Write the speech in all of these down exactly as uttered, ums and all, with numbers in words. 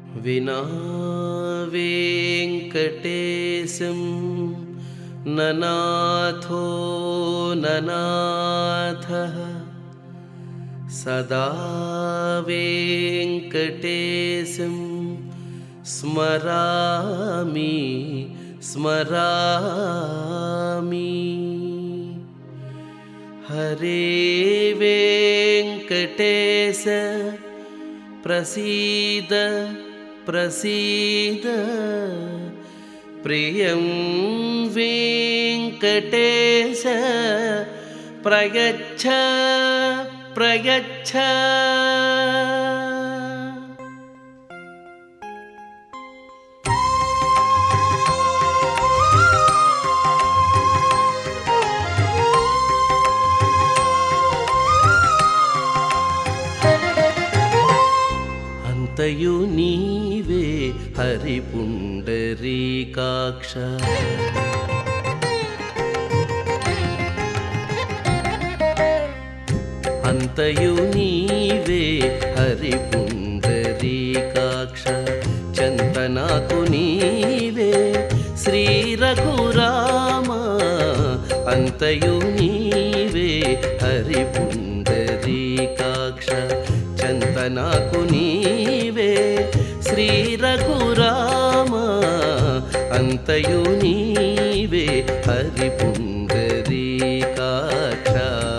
विना वेङ्कटेशं ननाथो ननाथः सदा वेङ्कटेशं स्मरामि स्मरामि। हरे वेङ्कटेश प्रसीद प्रसीद, प्रियं वेङ्कटेश प्रयच्छ प्रयच्छ। अंतयु नीवे हरि पुंडरीकाक्ष, अंतयु नीवे हरि पुंडरीकाक्ष। चंतनाकु नीवे श्री रघुराम, अंतयु नीवे हरि पुंडरीकाक्ष। चंतनाकु नीवे श्री रघुराम, अंतयु नीवे हरि पुंडरीकाक्ष।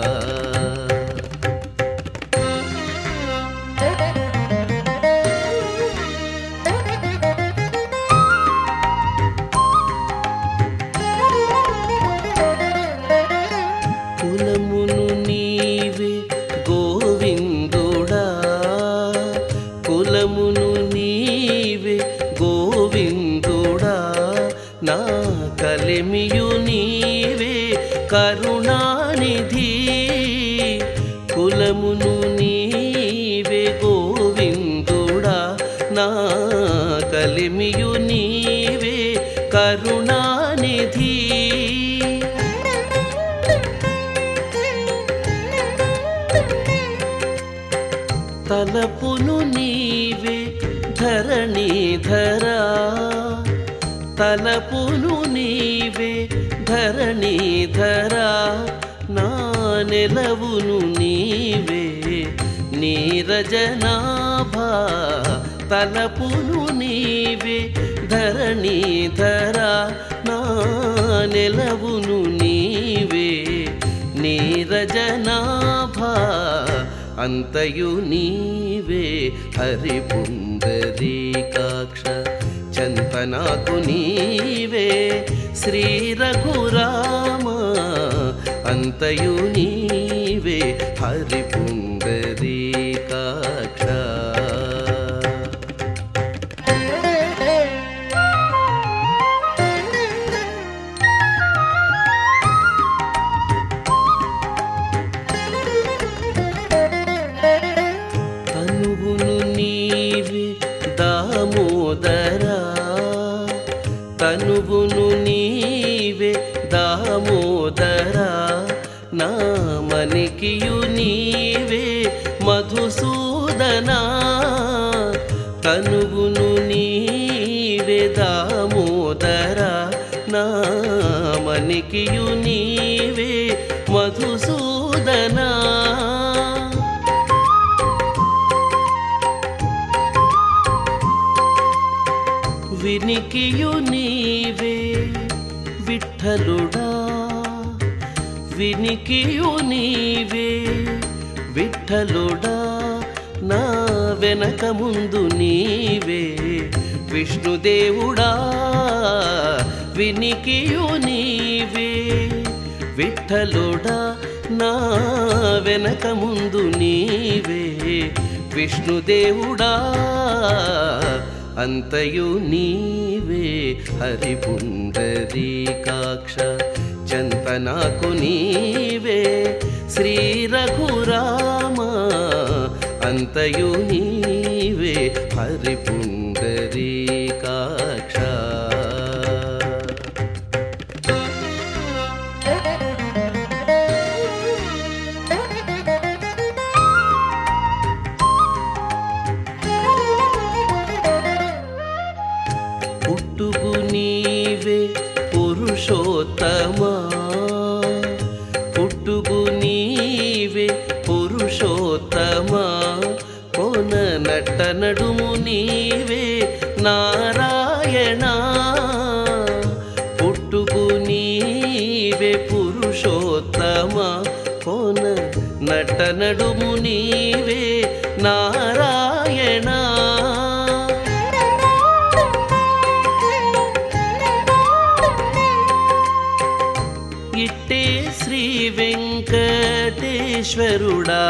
కులమును నీవే గోవిందుడా, కులమును నీవే గోవిందుడా, నా కలిమియు నీవే కరుణానిధి। కులమును నీవే గోవిందుడా, నా కలిమియు నీవే కరుణానిధి। తలపును నీవే ధరణీధరా, తలపును నీవే ధరణీధరా, నా నెలవును నీవే నీరజనాభా। తలపును నీవే ధరణీధరా, నా నెలవును నీవే నీరజనాభా। अंतयु नीवे हरि पुंडरीकाक्ष। चंतनाकु नीवे श्री रघुराम, अंतयु नीवे हरि पुंडरीकाक्ष। దామోదరా, తనువును నీవే దామోదరా, నామనికియు నీవే మధుసూదనా। తనువును నీవే దామోదరా, నామనికియు నీవే మధుసూదనా। వినికియు నీవే విఠలుడా, వినికియు నీవే విఠలుడా, నా వెనక ముందు నీవే విష్ణుదేవుడా। వినికియు నీవే విఠలుడా, నా వెనక ముందు నీవే విష్ణుదేవుడా। अंतयु नीवे हरि पुंडरीकाक्ष। चंतनाकु नीवे श्री रघुराम, अंतयु नीवे हरि पुंडरीकाक्ष। పురుషోత్తమా కోన నట్ట నడుము నీవే నారాయణ పుట్టుకు నీవే పురుషోత్తమా కోన నట్ట నడుము నీవే నారాయణ ఇట్టే శ్రీ వెంకటేశ్వరుడా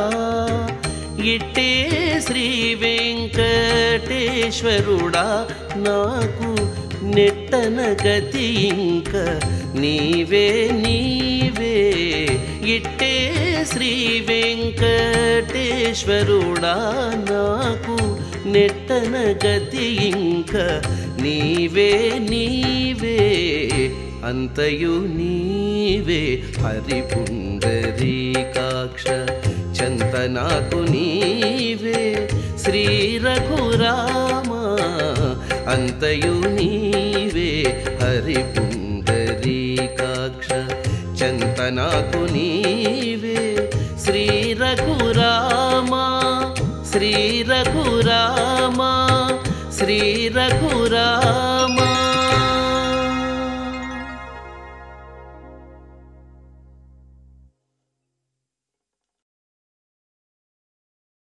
ఇట్టే శ్రీ వెంకటేశ్వరుడా నాకు నెట్టన గతి ఇంక నీవే నీవే ఇట్టే శ్రీ వెంకటేశ్వరుడా నాకు నెట్టన గతి ఇంక నీవే నీవే అంతయు నీవే హరి పుండరీకాక్ష చంత నాకు నీవే శ్రీ రఘురామ అంతయు నీవే హరి పుండరీకాక్ష చంత నాకు నీవే శ్రీ రఘురామ శ్రీ రఘురామ శ్రీ రఘురామ